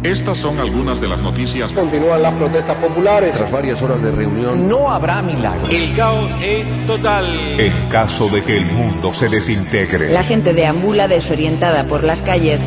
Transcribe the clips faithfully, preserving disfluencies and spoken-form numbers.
Estas son algunas de las noticias. Continúan las protestas populares. Tras varias horas de reunión, no habrá milagros. El caos es total. En caso de que el mundo se desintegre. La gente deambula desorientada por las calles.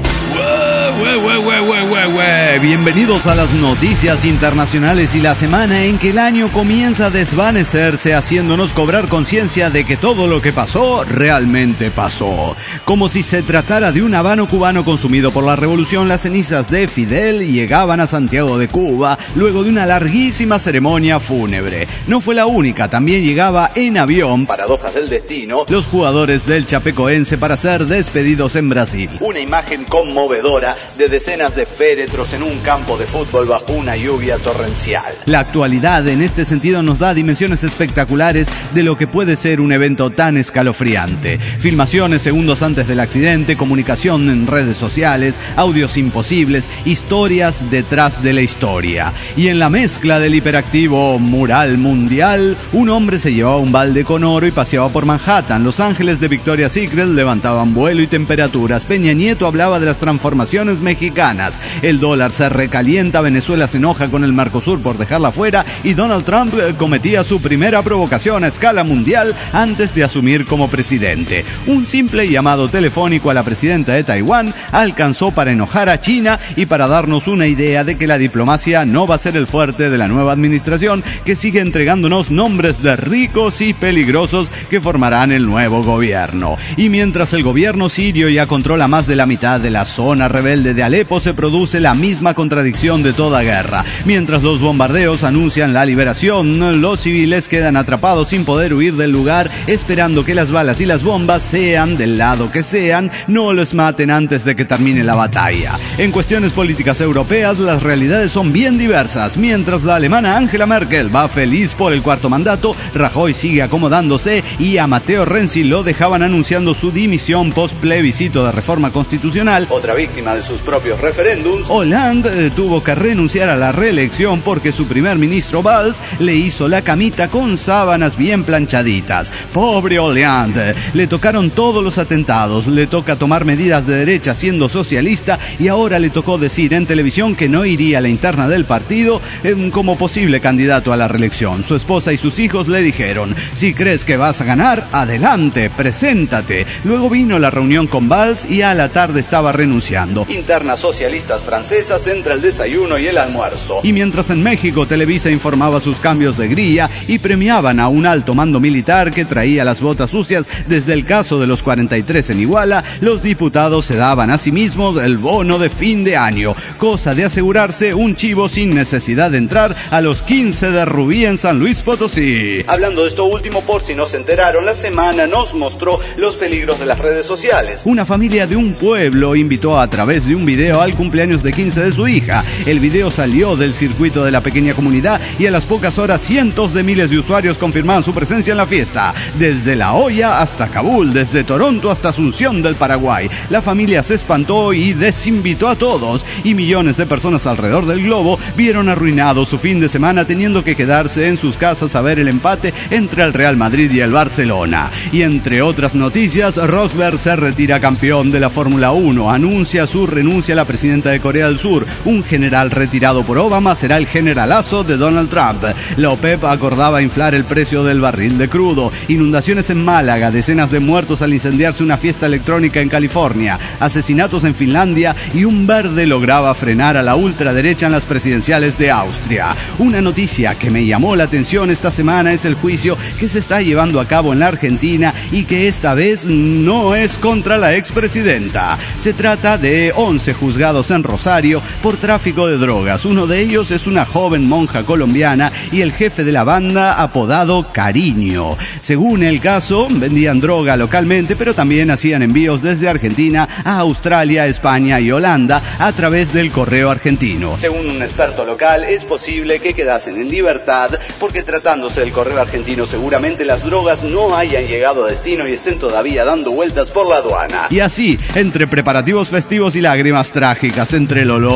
Ue, ue, ue, ue, ue, ue. Bienvenidos a las noticias internacionales y la semana en que el año comienza a desvanecerse, haciéndonos cobrar conciencia de que todo lo que pasó realmente pasó. Como si se tratara de un habano cubano consumido por la revolución, las cenizas de Fidel llegaban a Santiago de Cuba luego de una larguísima ceremonia fúnebre. No fue la única, también llegaba en avión, paradojas del destino, los jugadores del Chapecoense para ser despedidos en Brasil. Una imagen conmovedora de decenas de féretros en un campo de fútbol bajo una lluvia torrencial. La actualidad en este sentido nos da dimensiones espectaculares de lo que puede ser un evento tan escalofriante. Filmaciones segundos antes del accidente, comunicación en redes sociales, audios imposibles, historias detrás de la historia. Y en la mezcla del hiperactivo mural mundial, un hombre se llevaba un balde con oro y paseaba por Manhattan. Los ángeles de Victoria's Secret levantaban vuelo y temperaturas. Peña Nieto hablaba de las transformaciones mexicanas. El dólar se recalienta, Venezuela se enoja con el Mercosur por dejarla fuera y Donald Trump cometía su primera provocación a escala mundial antes de asumir como presidente. Un simple llamado telefónico a la presidenta de Taiwán alcanzó para enojar a China y para darnos una idea de que la diplomacia no va a ser el fuerte de la nueva administración, que sigue entregándonos nombres de ricos y peligrosos que formarán el nuevo gobierno. Y mientras el gobierno sirio ya controla más de la mitad de la zona rebelde de Alepo, se produce la misma contradicción de toda guerra. Mientras los bombardeos anuncian la liberación, los civiles quedan atrapados sin poder huir del lugar, esperando que las balas y las bombas, sean del lado que sean, no los maten antes de que termine la batalla. En cuestiones políticas europeas, las realidades son bien diversas. Mientras la alemana Angela Merkel va feliz por el cuarto mandato, Rajoy sigue acomodándose y a Matteo Renzi lo dejaban anunciando su dimisión post plebiscito de reforma constitucional, otra víctima de sus propios referéndums. Hollande eh, tuvo que renunciar a la reelección porque su primer ministro Valls le hizo la camita con sábanas bien planchaditas. Pobre Hollande, le tocaron todos los atentados, le toca tomar medidas de derecha siendo socialista y ahora le tocó decir en televisión que no iría a la interna del partido eh, como posible candidato a la reelección. Su esposa y sus hijos le dijeron: si crees que vas a ganar, adelante, preséntate. Luego vino la reunión con Valls y a la tarde estaba renunciando. Internas socialistas francesas entre el desayuno y el almuerzo. Y mientras en México Televisa informaba sus cambios de grilla y premiaban a un alto mando militar que traía las botas sucias desde el caso de los cuarenta y tres en Iguala, los diputados se daban a sí mismos el bono de fin de año, cosa de asegurarse un chivo sin necesidad de entrar a los quince de Rubí en San Luis Potosí. Hablando de esto último, por si no se enteraron, la semana nos mostró los peligros de las redes sociales. Una familia de un pueblo invitó a través de un video al cumpleaños de quince de su hija. El video salió del circuito de la pequeña comunidad y a las pocas horas cientos de miles de usuarios confirmaban su presencia en la fiesta. Desde La Hoya hasta Kabul, desde Toronto hasta Asunción del Paraguay. La familia se espantó y desinvitó a todos, y millones de personas alrededor del globo vieron arruinado su fin de semana teniendo que quedarse en sus casas a ver el empate entre el Real Madrid y el Barcelona. Y entre otras noticias, Rosberg se retira campeón de la Fórmula uno, anuncia su renuncia a la presidenta de Corea del Sur. Un general retirado por Obama será el generalazo de Donald Trump. La OPEP acordaba inflar el precio del barril de crudo. Inundaciones en Málaga, decenas de muertos al incendiarse una fiesta electrónica en California, asesinatos en Finlandia y un verde lograba frenar a la ultraderecha en las presidenciales de Austria. Una noticia que me llamó la atención esta semana es el juicio que se está llevando a cabo en la Argentina y que esta vez no es contra la expresidenta. Se trata de once juzgados en Rosario por tráfico de drogas. Uno de ellos es una joven monja colombiana y el jefe de la banda apodado Cariño. Según el caso, vendían droga localmente, pero también hacían envíos desde Argentina a Australia, España y Holanda a través del correo argentino. Según un experto local, es posible que quedasen en libertad porque tratándose del correo argentino seguramente las drogas no hayan llegado a destino y estén todavía dando vueltas por la aduana. Y así, entre preparativos festivos y lágrimas trágicas, entre el olor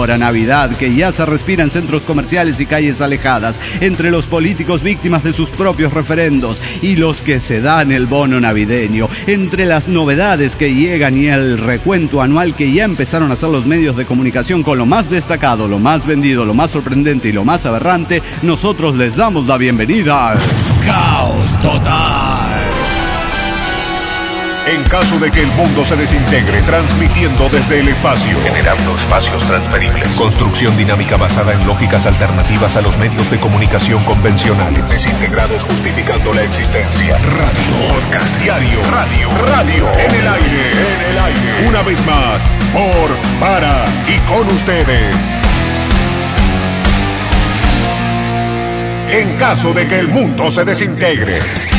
olor a Navidad que ya se respira en centros comerciales y calles alejadas, entre los políticos víctimas de sus propios referendos y los que se dan el bono navideño, entre las novedades que llegan y el recuento anual que ya empezaron a hacer los medios de comunicación con lo más destacado, lo más vendido, lo más sorprendente y lo más aberrante, nosotros les damos la bienvenida al Caos Total. En caso de que el mundo se desintegre, transmitiendo desde el espacio, generando espacios transferibles, construcción dinámica basada en lógicas alternativas a los medios de comunicación convencionales, desintegrados justificando la existencia, radio, podcast diario, radio, radio, en el aire, en el aire, una vez más, por, para y con ustedes. En caso de que el mundo se desintegre.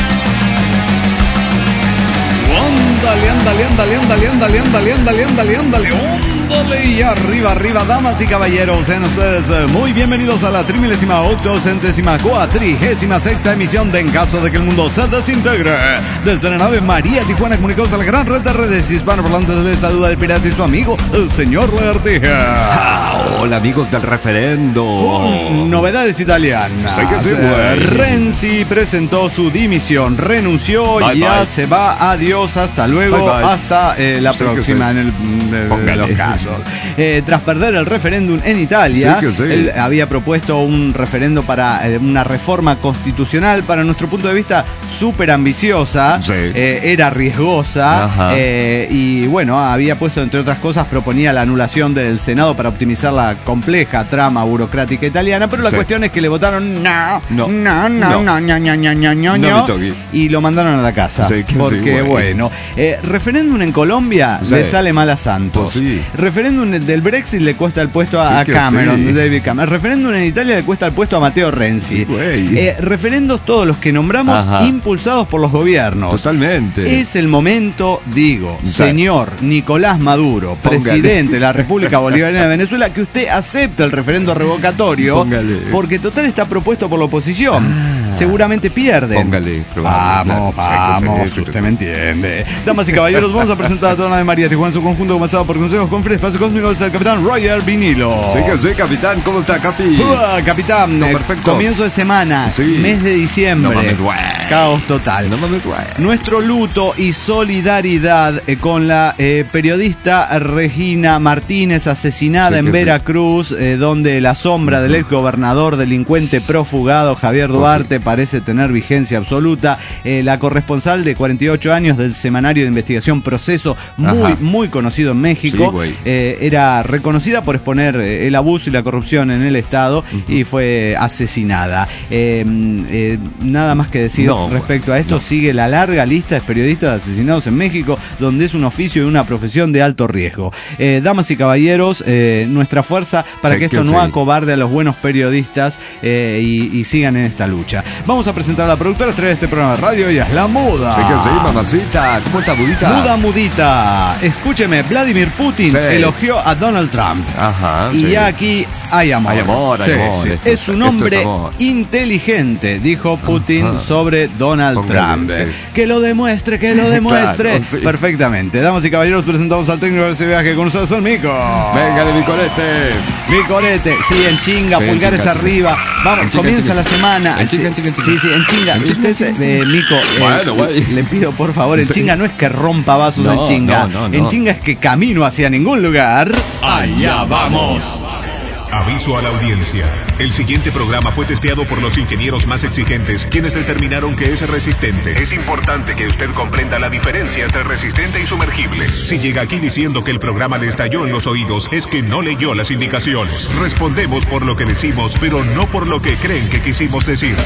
Ándale, ándale, ándale, ándale, ándale, ándale, ándale, ándale, ándale, ándale, y arriba, arriba, damas y caballeros, sean ustedes muy bienvenidos a la trimilésima octocentésima cuatrigésima sexta emisión de En Caso de que el Mundo se Desintegre. Desde la nave María Tijuana, comunicados a la gran red de redes hispanoparlantes, les saluda el pirata y su amigo, el señor Lagartija. Ah, hola amigos del referendo. Oh, novedades italianas. Sí que sí, güey. Renzi presentó su dimisión, renunció, Bye, ya bye. se va, adiós, hasta luego, Bye, bye. hasta eh, la Sí que próxima sí. en el de, de Póngale. los casos. Eh, tras perder el referéndum en Italia, Sí que sí. él había propuesto un referendo para eh, una reforma constitucional, para nuestro punto de vista súper ambiciosa, Sí. eh, era riesgosa, Ajá. eh, y bueno, había puesto, entre otras cosas, proponía la anulación del Senado para optimizar la compleja trama burocrática italiana, pero la Sí. cuestión es que le votaron no, No. no, no, no, No. no, no, no, no, no, No no, me toque. y lo mandaron a la casa. Sí, que sí, porque, güey. bueno, eh, referéndum en Colombia Sí. le sale mal a Santos. Pues sí. Referéndum del Brexit le cuesta el puesto a, Sí a que Cameron, sí. David Cameron. Referéndum en Italia le cuesta el puesto a Matteo Renzi. Sí, güey. Eh, referendos todos los que nombramos Ajá. impulsados por los gobiernos. Totalmente. Es el momento, digo, Sí. señor Nicolás Maduro, Póngale. presidente de la República Bolivariana de Venezuela, que usted acepte el referendo revocatorio, Póngale. porque total está propuesto por la oposición. Seguramente pierden. Póngale, probable, Vamos, claro. Sí, que vamos, sí, sí, usted sí. me entiende. Damas y caballeros, vamos a presentar a toda la de María Tijuana en su conjunto, comenzado por consejos con Free Espacio Cósmico del capitán Roger Vinilo. Sí que sí, capitán. ¿Cómo está, Capi? Uah, capitán, No, eh, perfecto. comienzo de semana, Sí. mes de diciembre, No mames, güey. caos total. No mames, güey. Nuestro luto y solidaridad eh, con la eh, periodista Regina Martínez, asesinada Sí en que sí. Veracruz, eh, donde la sombra del ex gobernador delincuente profugado Javier Pues Duarte parece tener vigencia absoluta. Eh, la corresponsal de cuarenta y ocho años del semanario de investigación Proceso, muy, Ajá. muy conocido en México, Sí, güey. eh, era reconocida por exponer eh, el abuso y la corrupción en el Estado y fue asesinada. Eh, eh, nada más que decir No, respecto güey, a esto, no. sigue la larga lista de periodistas asesinados en México, donde es un oficio y una profesión de alto riesgo. Eh, damas y caballeros, eh, nuestra fuerza para Sí que esto que no sí. acobarde a los buenos periodistas eh, y, y sigan en esta lucha. Vamos a presentar a la productora estrella de este programa de radio, ella es la Muda. Sí que sí, mamacita. ¿Cómo está, Budita? Muda Mudita. Escúcheme, Vladimir Putin Sí. elogió a Donald Trump. Ajá, Y sí. ya aquí hay amor. Hay amor, hay Sí, amor. sí. Esto Es es- un esto hombre es amor. inteligente, dijo Putin Ajá. sobre Donald Póngale, Trump. sí. Que lo demuestre, que lo demuestre. Claro, sí. Perfectamente. Damas y caballeros, presentamos al técnico de ese viaje con ustedes, el Mico. Venga de mi colete. Mi corete, sí, en chinga, Sí, en pulgares chinga, arriba. Vamos, En chinga, comienza en la chinga. semana. En chinga, en chinga, en chinga. Sí, sí, en chinga. En chinga, Usted, en chinga. eh, Mico, eh, Bueno, güey. le pido por favor, en Sí. chinga no es que rompa vasos No, en chinga. no, no, En no. chinga es que camino hacia ningún lugar. Allá vamos. Aviso a la audiencia. El siguiente programa fue testeado por los ingenieros más exigentes, quienes determinaron que es resistente. Es importante que usted comprenda la diferencia entre resistente y sumergible. Si llega aquí diciendo que el programa le estalló en los oídos, es que no leyó las indicaciones. Respondemos por lo que decimos, pero no por lo que creen que quisimos decir.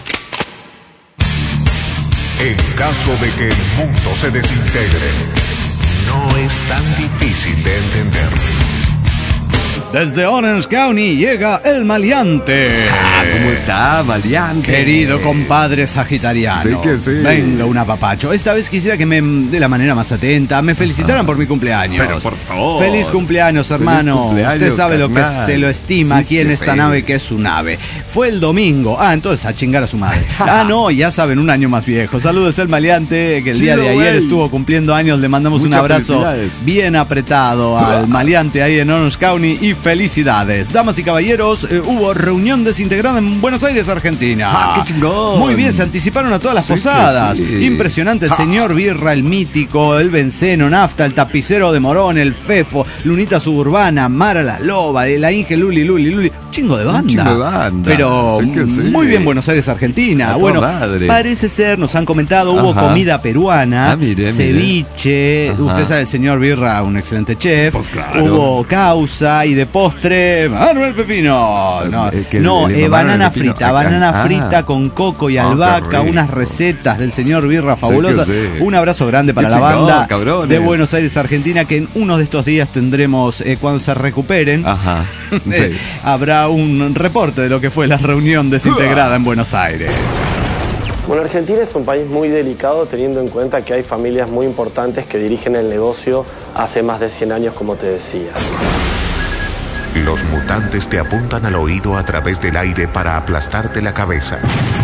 En caso de que el mundo se desintegre, no es tan difícil de entender. Desde Orange County llega el maleante. Ah, ¿cómo está, maleante? Querido compadre sagitariano, Sí que sí. venga un apapacho. Esta vez quisiera que me, de la manera más atenta, me felicitaran por mi cumpleaños. Pero, por favor. Feliz cumpleaños, hermano. Feliz cumpleaños, Usted sabe lo que carnal. se lo estima Sí, aquí en qué esta feo. nave que es su nave. Fue el domingo. Ah, entonces a chingar a su madre. Ah, no, ya saben, un año más viejo. Saludos al maleante que el día Chido, de ayer güey. estuvo cumpliendo años. Le mandamos un Muchas abrazo felicidades. bien apretado al maleante ahí en Orange County y felicidades. Damas y caballeros, eh, hubo reunión desintegrada en Buenos Aires, Argentina. ¡Ah, qué chingón! Muy bien, se anticiparon a todas las Sí que posadas. sí. Impresionante, el Ah. señor Birra, el mítico, el Benceno, Nafta, el tapicero de Morón, el Fefo, Lunita Suburbana, Mara la Loba, la Inge Luli Luli Luli. Chingo de banda. Un chingo de banda. Pero Sí que sí. muy bien Buenos Aires, Argentina. A toda Bueno, madre. parece ser, nos han comentado, hubo Ajá. comida peruana, Ah, mire, ceviche, mire. usted Ajá. sabe, el señor Birra, un excelente chef. Pues claro. Hubo causa y de postre, Manuel Pepino. No, El que- no el eh, de banana Manuel Pepino. frita, Ah, banana ah. frita con coco y Ah, qué albahaca, rico. unas recetas del señor Birra fabulosas. Sí que sí. Un abrazo grande para Qué la chingón, banda cabrones. de Buenos Aires, Argentina, que en uno de estos días tendremos, eh, cuando se recuperen, Ajá. eh, Sí. habrá un reporte de lo que fue la reunión desintegrada en Buenos Aires. Bueno, Argentina es un país muy delicado teniendo en cuenta que hay familias muy importantes que dirigen el negocio hace más de cien años, como te decía. Los mutantes te apuntan al oído a través del aire para aplastarte la cabeza.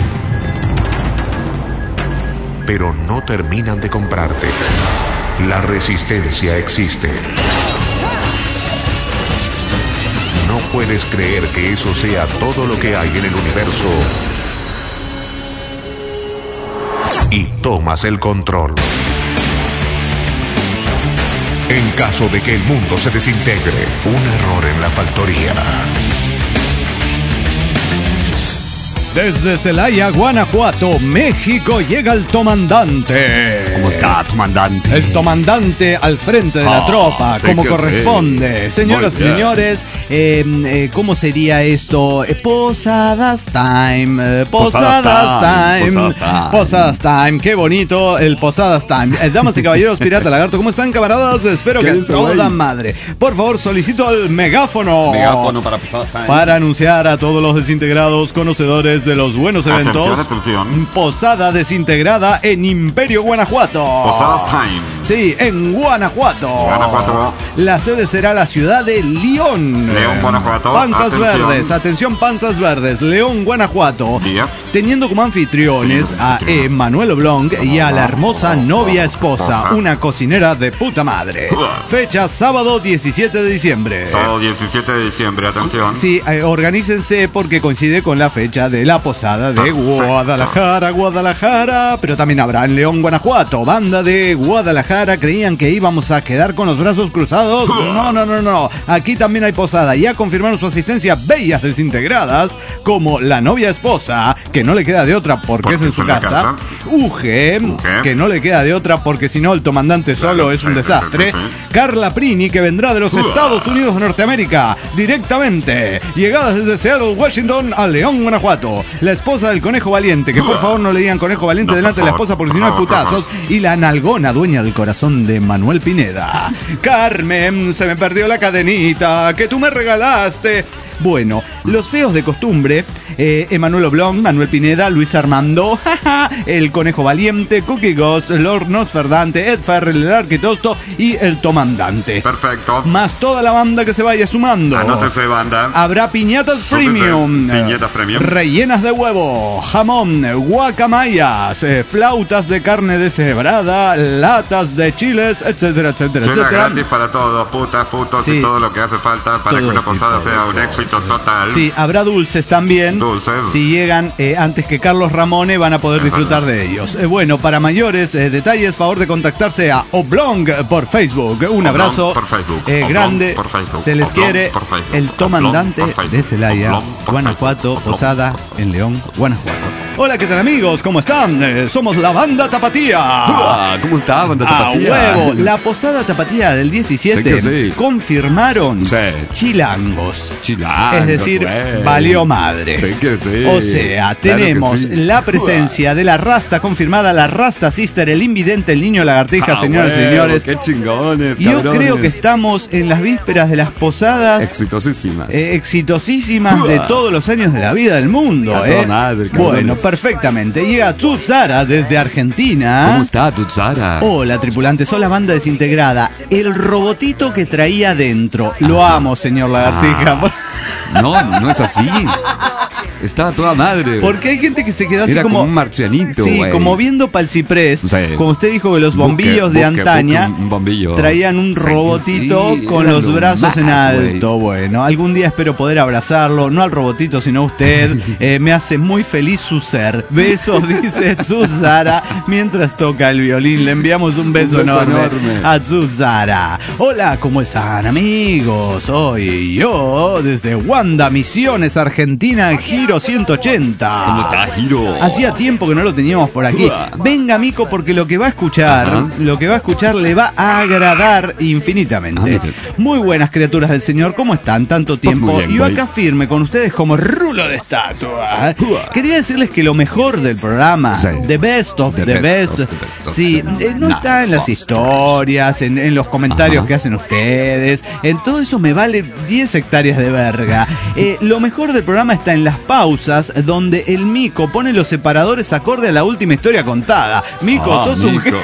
Pero no terminan de comprarte. La resistencia existe. No puedes creer que eso sea todo lo que hay en el universo. Y tomas el control. En caso de que el mundo se desintegre, un error en la factoría. Desde Celaya, Guanajuato, México, llega el tomandante. ¿Cómo está, comandante? El tomandante al frente de la Ah, tropa, sí como que corresponde. sí. Señoras y Muy bien. señores, eh, eh, ¿cómo sería esto? Eh, posadas time, eh, posadas, Posadas time, time, posadas time. posadas time, qué bonito el posadas time. Eh, damas y caballeros, pirata lagarto, ¿cómo están, camaradas? Espero ¿Qué que dice, toda güey? madre. Por favor, solicito el megáfono. Megáfono para Posadas Time. Para anunciar a todos los desintegrados conocedores de los buenos eventos. Atención, atención. Posada desintegrada en Imperio, Guanajuato. Posadas Time. Sí, en Guanajuato. Guanajuato. La sede será la ciudad de León. León, Guanajuato. Panzas Atención. Verdes. Atención, Panzas Verdes. León, Guanajuato. Yep. Teniendo como anfitriones a Emanuel Oblong y a la hermosa novia esposa, una cocinera de puta madre. Fecha sábado diecisiete de diciembre. Sábado diecisiete de diciembre, atención. Sí, eh, organícense porque coincide con la fecha de la posada de Perfecto. Guadalajara, Guadalajara, pero también habrá en León, Guanajuato. Banda de Guadalajara, creían que íbamos a quedar con los brazos cruzados. No, no, no, no. Aquí también hay posada. Ya confirmaron su asistencia bellas desintegradas, como la novia esposa, que no le queda de otra porque, Porque es en es su en la casa. casa. Uge, Uge. que no le queda de otra porque si no el tomandante solo Claro, es un sí, sí, desastre. sí, sí. Carla Prini, que vendrá de los Estados Unidos de Norteamérica directamente, llegada desde Seattle, Washington, a León, Guanajuato. La esposa del Conejo Valiente, que por favor no le digan Conejo Valiente No, delante de por la favor, esposa porque por si no hay favor, por putazos. Y la nalgona, dueña del corazón de Manuel Pineda. Carmen, se me perdió la cadenita que tú me regalaste. Bueno, los feos de costumbre, eh, Emanuel Oblong, Manuel Pineda, Luis Armando, el Conejo Valiente, Cookie Ghost, Lord Nosferdante, Ed Ferrell, el Arquitosto y el Tomandante. Perfecto. Más toda la banda que se vaya sumando. Anótese, banda. Habrá piñatas Súbese. premium, Piñatas premium. rellenas de huevo, jamón, guacamayas, eh, flautas de carne deshebrada, latas de chiles, etcétera, etcétera, Cena etcétera. gratis para todos, putas, putos Sí. y todo lo que hace falta para Todo que una tipo posada de sea un cosas. éxito total. Sí, habrá dulces también. Dulces. Si llegan eh, antes que Carlos Ramone van a poder Es disfrutar verdad. de ellos. Eh, bueno, para mayores eh, detalles, favor de contactarse a Oblong por Facebook. Un Oblong abrazo por Facebook. eh, Oblong grande. por Facebook. Se les Oblong quiere por Facebook. el tomandante Oblong por de Facebook. Celaya, Oblong por Guanajuato, Facebook. Oblong posada por Facebook. en León, Guanajuato. Hola, ¿qué tal, amigos? ¿Cómo están? Eh, somos la banda Tapatía. Ah, ¿cómo está, banda A tapatía? huevo, la posada tapatía del diecisiete Sí que sí. confirmaron Sí. chilangos. Chilangos, Es decir, güey. valió madres. Sí que sí. O sea, Claro que tenemos sí. la presencia de la Rasta confirmada, la Rasta Sister, el invidente, el niño lagartija, Ah, señoras y huevo, señores. Qué chingones, Yo cabrones. creo que estamos en las vísperas de las posadas Exitosísimas. eh, exitosísimas de todos los años de la vida del mundo. A eh. toda madre, cabrones. Bueno, perfectamente. Llega Tsutsara desde Argentina. ¿Cómo está, Tutsara? Hola, tripulantes, hola, banda desintegrada. El robotito que traía dentro. Lo amo, señor Lagartija. No, no, no es así. Estaba toda madre. Porque hay gente que se quedó así Era como, como un marcianito, sí, güey. como viendo pa'l ciprés. Sí. Como usted dijo que los bombillos Busque, de busque, antaña busque un bombillo. traían un Sí, robotito sí, con era los lo brazos en más, alto. Bueno, algún día espero poder abrazarlo, no al robotito, sino a usted. Eh, me hace muy feliz su ser. Besos, dice Susara, mientras toca el violín. Le enviamos un beso, Un beso enorme, enorme. a Susara. Hola, ¿cómo están, amigos? Soy yo, desde Wanda Misiones, Argentina, Giro ciento ochenta. ¿Cómo está, Giro? Hacía tiempo que no lo teníamos por aquí. Venga, Mico, porque lo que va a escuchar, Ajá. lo que va a escuchar le va a agradar infinitamente. Ah, mire. Muy buenas criaturas del Señor, ¿cómo están? Tanto tiempo. muy bien, y yo güey. acá firme con ustedes como rulo de estatua. Quería decirles que lo mejor del programa, Sí. The Best of the, The Best, best of the best of sí, the- eh, no Nah, está en las of historias, en, en los comentarios Ajá. que hacen ustedes. En todo eso me vale diez hectáreas de verga. Eh, lo mejor del programa está en las pausas, donde el Mico pone los separadores acorde a la última historia contada. Mico, Ah, sos un Mico.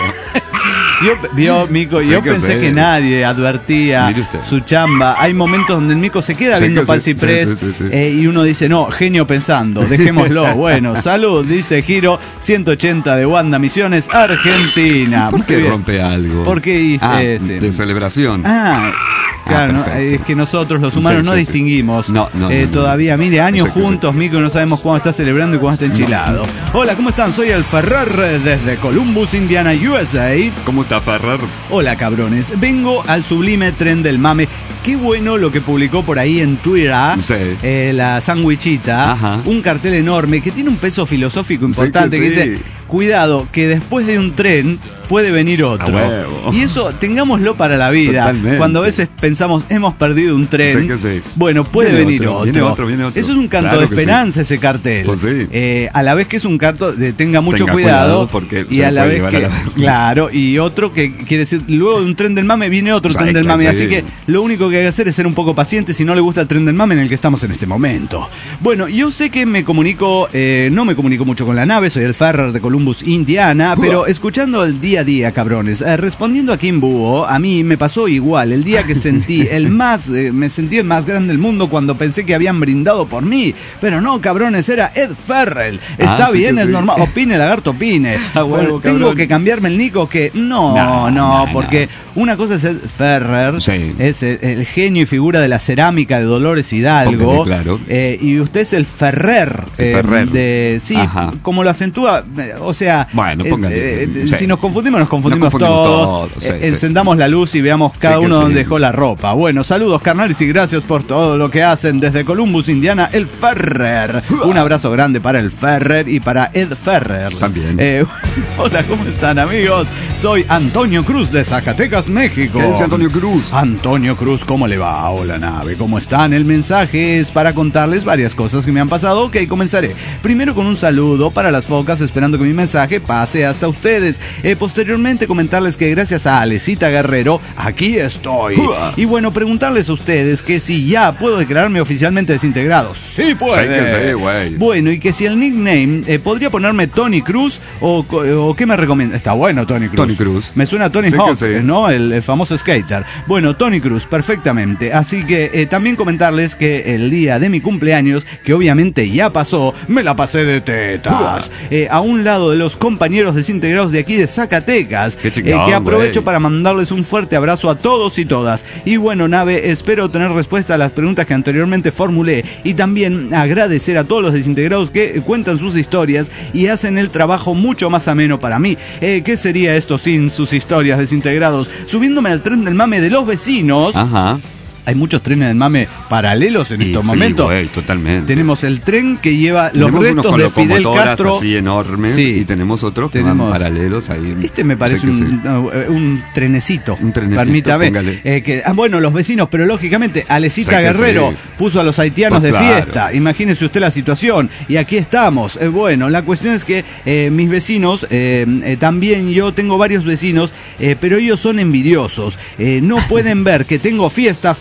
Yo, vio, Mico, Sí yo que pensé sé. que nadie advertía Mire usted. su chamba. Hay momentos donde el Mico se queda Sí viendo que pa'l sí, ciprés sí, sí, sí, sí. eh, y uno dice, no, genio pensando, dejémoslo. Bueno, salud, dice Giro ciento ochenta de Wanda Misiones, Argentina. ¿Por Muy qué bien. rompe algo? ¿Por qué hice Ah, ese? de celebración. Ah, claro, no, perfecto. es que nosotros los humanos Sí, no sí, sí. distinguimos No, no, eh, no, no. todavía. Mire, años Sí, sí, sí. juntos, Mico, y no sabemos cuándo está celebrando y cuándo está enchilado. Hola, ¿cómo están? Soy el Ferrer desde Columbus, Indiana, U S A. ¿Cómo está, Ferrer? Hola, cabrones. Vengo al sublime tren del mame. Qué bueno lo que publicó por ahí en Twitter Sí. eh, la sandwichita. Ajá. Un cartel enorme que tiene un peso filosófico Sí importante que que, sí. dice, cuidado, que después de un tren puede venir otro. A huevo. Y eso tengámoslo para la vida. Totalmente. Cuando a veces pensamos, hemos perdido un tren. Sí que sí. Bueno, puede Viene venir otro, otro. viene otro, viene otro. Eso es un canto Claro de que sí. esperanza, ese cartel. Pues sí. Eh, a la vez que es un canto de tenga mucho Tenga cuidado, cuidado, porque y se a lo la puede vez llevar que, a la verga. claro, y otro que quiere decir, luego de un tren del mame viene otro Sí, tren del claro, mame, sí. así que lo único que hay que hacer es ser un poco paciente si no le gusta el tren del mame en el que estamos en este momento. Bueno, yo sé que me comunico, eh, no me comunico mucho con la nave, soy el Ferrer de Columbus, Indiana, pero escuchando el día a día, cabrones, eh, respondiendo a Kim Búho, a mí me pasó igual, el día que sentí el más, eh, me sentí el más grande del mundo cuando pensé que habían brindado por mí, pero no, cabrones, era Ed Ferrell. Está Ah, sí bien, que es sí. normal, opine, lagarto, opine. A huevo, Bueno, tengo cabrón. que cambiarme el nico que no, No, no, no, porque no. una cosa es Ed Ferrer, Sí. es el, el genio y figura de la cerámica de Dolores Hidalgo, Póngale, claro. eh, y usted es el Ferrer, El eh, Ferrer. de sí, Ajá. como lo acentúa, eh, o sea, Bueno, eh, póngale, eh, sí. si nos confundimos, nos confundimos, Nos confundimos todos. todos, sí, Eh, sí, encendamos la luz y veamos cada Sí que uno sí. donde dejó la ropa. Bueno, saludos carnales y gracias por todo lo que hacen desde Columbus, Indiana, el Ferrer. Un abrazo grande para el Ferrer y para Ed Ferrer. También. Eh, hola, ¿cómo están, amigos? Soy Antonio Cruz de Zacatecas, México. ¿Qué dice Antonio Cruz? Antonio Cruz, ¿cómo le va? Hola, nave, ¿cómo están? El mensaje es para contarles varias cosas que me han pasado. Ok, comenzaré. Primero con un saludo para las focas, esperando que mi mensaje pase hasta ustedes. Eh, posteriormente comentarles que gracias a Alecita Guerrero, aquí estoy. Uah. Y bueno, preguntarles a ustedes que si ya puedo declararme oficialmente desintegrado. Sí puede. Sí que sí, güey. Bueno, y que si el nickname eh, podría ponerme Tony Cruz o, o qué me recomienda. Está bueno Tony Cruz. Tony Cruz. Me suena a Tony Sí que Hawk, sí. ¿no? El, el famoso skater. Bueno, Tony Cruz, perfectamente. Así que eh, también comentarles que el día de mi cumpleaños, que obviamente ya pasó, me la pasé de tetas. Eh, a un lado de los compañeros desintegrados de aquí de Zacatecas. Qué eh, chingón, que aprovecho güey. para mandarles un fuerte abrazo a todos y todas. Y bueno, nave, espero tener respuesta a las preguntas que anteriormente formulé. Y también agradecer a todos los desintegrados que cuentan sus historias y hacen el trabajo mucho más ameno para mí. Eh, ¿Qué sería esto sin sus historias, desintegrados? Subiéndome al tren del mame de los vecinos. Ajá. Hay muchos trenes del mame paralelos en Y estos sí, momentos. güey, totalmente. Tenemos el tren que lleva los Tenemos unos restos con de Fidel locomotoras Castro. así enormes, Sí. y tenemos otros que Tenemos- van paralelos ahí. Este me parece Sí que un, sí. no, eh, un trenecito. Un trenecito, Permítame. póngale. Eh, que, ah, bueno, los vecinos, pero lógicamente Alecita Sí que Guerrero sí. puso a los haitianos Pues de claro. fiesta. Imagínese usted la situación. Y aquí estamos. Eh, bueno, la cuestión es que eh, mis vecinos, eh, eh, también yo tengo varios vecinos, eh, pero ellos son envidiosos. Eh, no pueden ver que tengo fiesta, fiesta.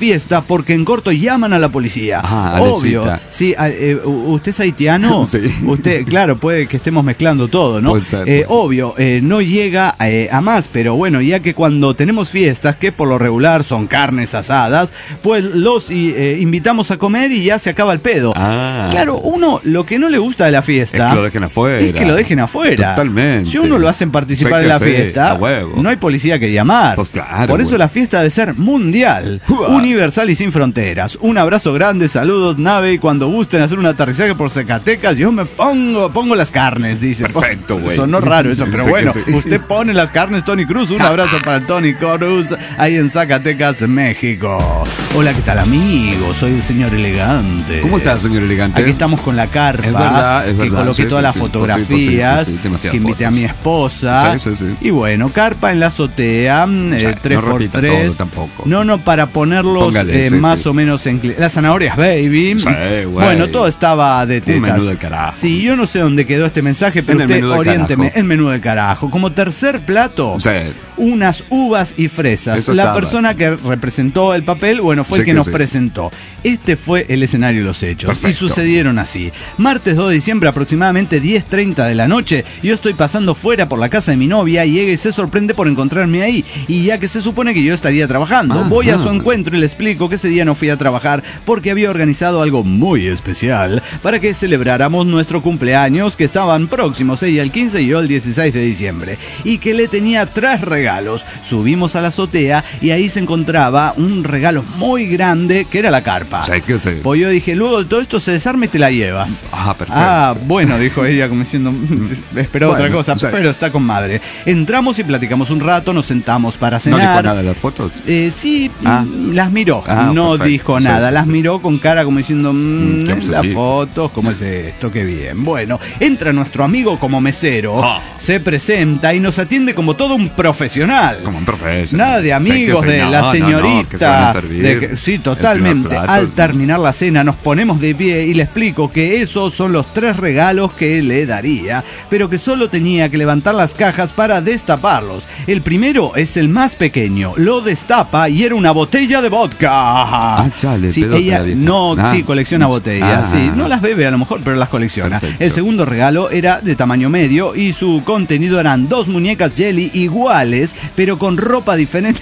fiesta porque en corto llaman a la policía. Ah, obvio. Alecita. Sí, a, eh, ¿usted es haitiano? Sí. Usted, claro, puede que estemos mezclando todo, ¿no? Puede ser. Eh, obvio, eh, no llega eh, a más, pero bueno, ya que cuando tenemos fiestas, que por lo regular son carnes asadas, pues los eh, invitamos a comer y ya se acaba el pedo. Ah. Claro, uno lo que no le gusta de la fiesta Es que lo dejen afuera. es que lo dejen afuera. Totalmente. Si uno lo hacen participar Sí, en la sí, fiesta, a huevo. no hay policía que llamar. Pues claro, Por eso güey. la fiesta debe ser mundial, Uah. universal y sin fronteras. Un abrazo grande, saludos, nave, y cuando gusten hacer un aterrizaje por Zacatecas, yo me pongo, pongo las carnes, dice. Perfecto, güey. Sonó raro eso, pero Sí, bueno, sí. usted pone las carnes, Tony Cruz. Un abrazo para Tony Cruz, ahí en Zacatecas, México. Hola, ¿qué tal, amigos? Soy el señor elegante. ¿Cómo estás, señor elegante? Aquí estamos con la carpa, Es verdad, es que verdad, coloqué sí, todas sí, las sí. fotografías, Sí, sí, sí, demasiadas que invité a fotos. mi esposa. Sí, sí, sí. Y bueno, carpa en la azotea, eh, sea, tres no por repita tres. todo tampoco. No, no, para ponerlos Póngale, eh, sí, más sí. o menos en... cli- Las zanahorias, baby. Sí, güey. Bueno, todo estaba de tetas. Un menú del carajo. Sí, yo no sé dónde quedó este mensaje, pero En el usted menú del oriénteme. carajo. El menú del carajo. Como tercer plato, Sí. unas uvas y fresas. Eso La estaba. persona que representó el papel, bueno, fue Sí el que que nos sí. presentó. Este fue el escenario de los hechos. Perfecto. Y sucedieron así. Martes dos de diciembre, aproximadamente diez treinta de la noche, yo estoy pasando fuera por la casa de mi novia y ella se sorprende por encontrarme ahí. Y ya que se supone que yo estaría trabajando, Ah, voy a ah. su encuentro y le explico que ese día no fui a trabajar porque había organizado algo muy especial para que celebráramos nuestro cumpleaños, que estaban próximos, ella el quince y yo el dieciséis de diciembre, y que le tenía tres regalos. Subimos a la azotea y ahí se encontraba un regalo muy grande que era la carpa. Sí, que sí. Pues yo dije, luego de todo esto se desarme y te la llevas. Ah, perfecto. Ah, bueno, dijo ella como diciendo, esperaba Bueno, otra cosa, sí. pero está con madre. Entramos y platicamos un rato, nos sentamos para ¿No cenar. dijo nada de las fotos? Eh, sí, Ah. mm, las miró, Ah, no perfecto. dijo Sí, nada, sí, las sí. miró con cara como diciendo, mmm, Mm, qué las obsesivo. fotos, ¿cómo es esto? Qué bien. Bueno, entra nuestro amigo como mesero, Ah. se presenta y nos atiende como todo un profesional. Como un profesional. Nada de Sí, amigos que sí, de no, la no, no, señorita. que se van a servir de que- el sí, primer totalmente. plato. Al terminar la cena nos ponemos de pie y le explico que esos son los tres regalos que le daría, pero que solo tenía que levantar las cajas para destaparlos. El primero es el más pequeño, lo destapa y era una botella de vodka. Ah, chale, sí, pedota ella la vieja. no, Ah. sí, colecciona botellas, Ah. sí, no las bebe a lo mejor, pero las colecciona. Perfecto. El segundo regalo era de tamaño medio y su contenido eran dos muñecas jelly iguales, pero con ropa diferente.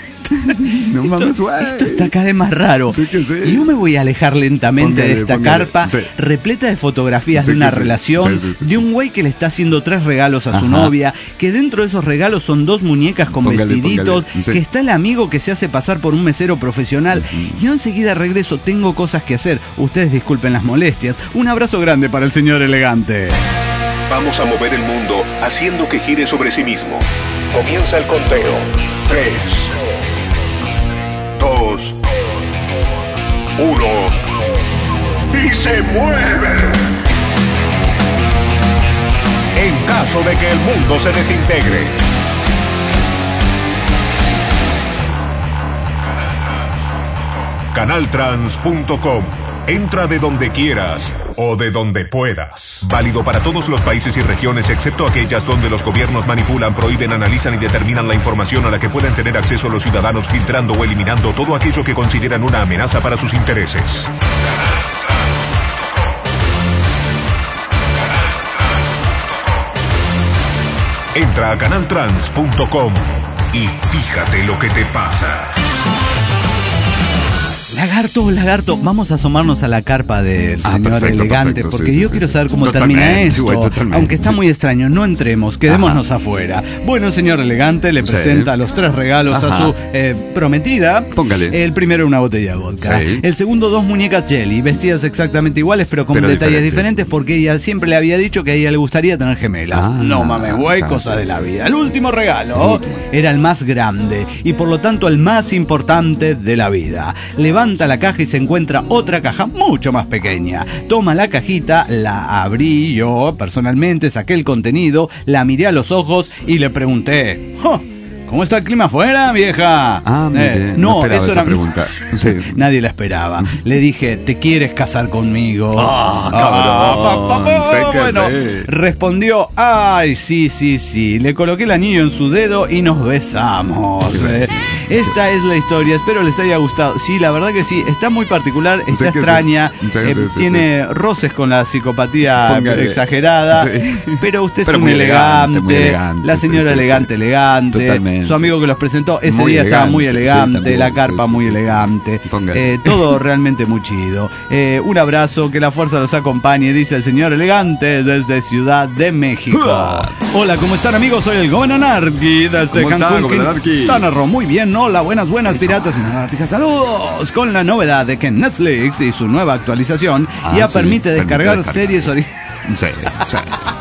No Esto, mames, güey. esto está cada vez más raro. Sí que sí. Y yo me voy a alejar lentamente Póngale, de esta póngale. carpa Sí. repleta de fotografías Sí de una que sí. relación, Sí, sí, sí, de un güey que le está haciendo tres regalos a su Ajá. novia, que dentro de esos regalos son dos muñecas con Póngale, vestiditos, póngale. Sí. que está el amigo que se hace pasar por un mesero profesional. Yo enseguida regreso, tengo cosas que hacer. Ustedes disculpen las molestias. Un abrazo grande para el señor elegante. Vamos a mover el mundo haciendo que gire sobre sí mismo. Comienza el conteo. Tres, dos, uno. ¡Y se mueve! En caso de que el mundo se desintegre. Canaltrans punto com. Entra de donde quieras o de donde puedas. Válido para todos los países y regiones excepto aquellas donde los gobiernos manipulan, prohíben, analizan y determinan la información a la que pueden tener acceso los ciudadanos, filtrando o eliminando todo aquello que consideran una amenaza para sus intereses. Entra a canaltrans punto com y fíjate lo que te pasa. Lagarto, lagarto, vamos a asomarnos a la carpa del Ah, señor perfecto, elegante, perfecto, porque sí, yo sí, quiero sí. saber cómo Totalmente, termina esto, güey, totalmente. aunque está muy extraño. No entremos, quedémonos afuera. Bueno, el señor elegante le Sí. presenta los tres regalos Ajá. a su eh, prometida. Póngale. El primero una botella de vodka. Sí. El segundo dos muñecas jelly, vestidas exactamente iguales, pero con Pero detalles diferentes. diferentes. porque ella siempre le había dicho que a ella le gustaría tener gemelas. Ah, no mames, güey, claro, cosa de la sí, vida. sí. El último regalo era el más grande y por lo tanto el más importante de la vida. Levanta la caja y se encuentra otra caja mucho más pequeña. Toma la cajita, la abrí yo personalmente, saqué el contenido, la miré a los ojos y le pregunté, "Oh, ¿cómo está el clima afuera, vieja?" Ah, mire, no esperaba esa pregunta. Sí. Nadie la esperaba. Le dije, ¿te quieres casar conmigo? Ah, cabrón. pa, pa, pa. Sé que Bueno, sí. respondió, ay, sí, sí, sí. Le coloqué el anillo en su dedo y nos besamos. Eh, Esta es la historia, espero les haya gustado. Sí, la verdad que sí, está muy particular, está Sí que extraña, sí. Sí, eh, sí, sí, tiene roces con la psicopatía Póngale. exagerada, Sí. pero usted Pero es un muy elegante, elegante, muy elegante, la señora sí, sí, elegante, sí. elegante, Totalmente. su amigo que los presentó ese Muy día estaba muy elegante, elegante, sí, también, la carpa sí, sí, muy sí, sí. elegante, Póngale. eh, todo realmente muy chido. Eh, un abrazo, que la fuerza los acompañe, dice el señor elegante desde Ciudad de México. ¡Uah! Hola, ¿cómo están, amigos? Soy el Goben Anarqui desde ¿Cómo está, Cancún, Goben Anarqui? Quintana Roo. Muy bien, hola, buenas, buenas, piratas y anárquicas. Saludos, con la novedad de que Netflix y su nueva actualización Ah, ya sí, permite permite descargar descargar. series originales. Sí, sí.